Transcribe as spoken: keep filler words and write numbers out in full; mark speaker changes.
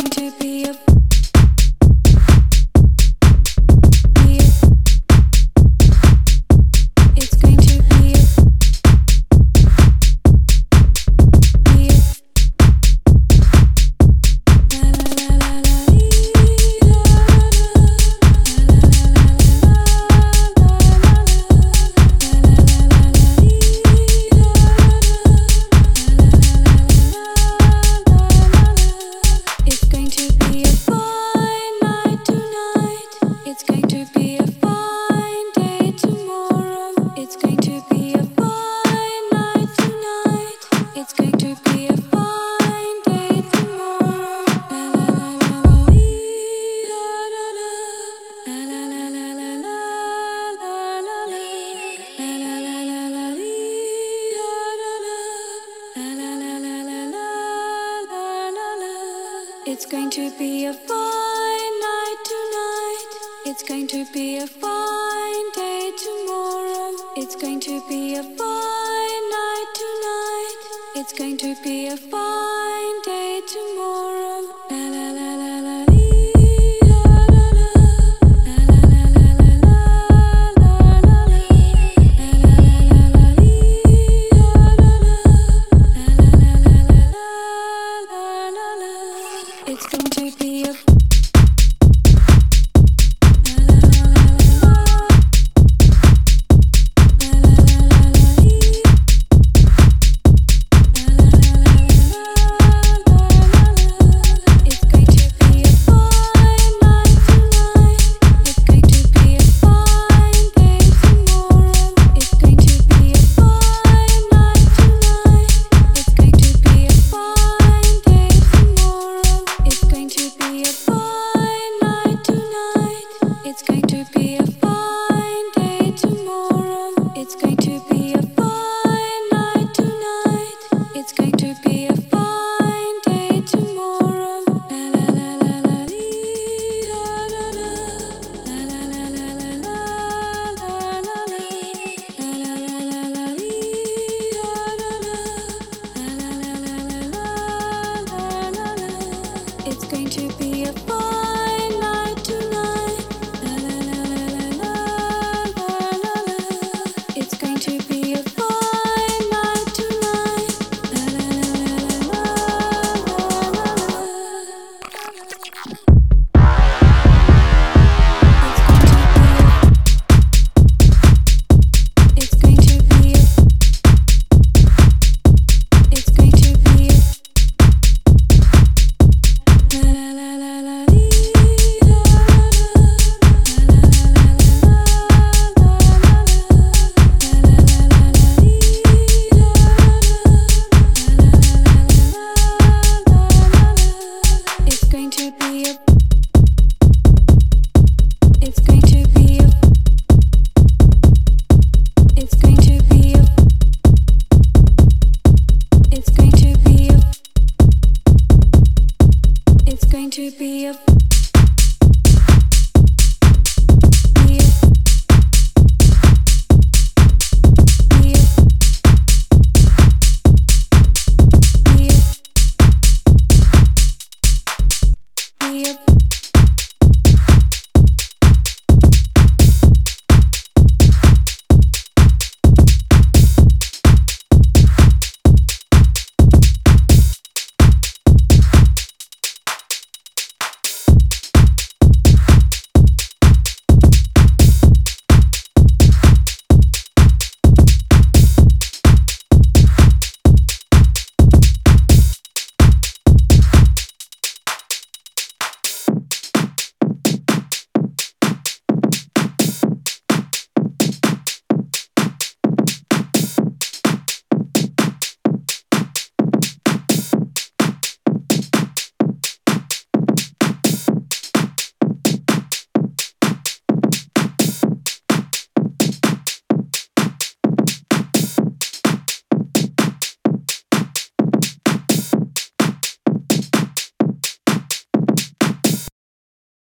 Speaker 1: going to be a It's going to be a It's going to be a fine night tonight. It's going to be a fine day tomorrow. It's going to be a fine night tonight. It's going to be a fine day tomorrow. La la la la la lee, la la la. La la la la la la la la lee. La la la la la lee, la la la. La la la la la la la la la. It's going to be a fine night tonight. It's going to be a fine day tomorrow. It's going to be a fine night tonight. It's going to be a fine day tomorrow. La la la la la lee, la la la. La la la la la la la la lee. La la la la la lee, la la la. La la la la la la la la. It's going to be a It's going to be a fine day tomorrow. It's going to be a fine night tonight. It's going to be a fine day tomorrow. La la la la la lee, la la la. La la la la la la la la lee. La la la la la lee, la la la. La la la la la la la la. It's going to be a fine night tonight. It's going to be a fine night tonight. La la la la la la la la. It's going to be a It's going to be a La la la la la lee, la la la. La la la la la la la la. It's going to be a It's going to be a It's going to be a It's going to be a It's going to be a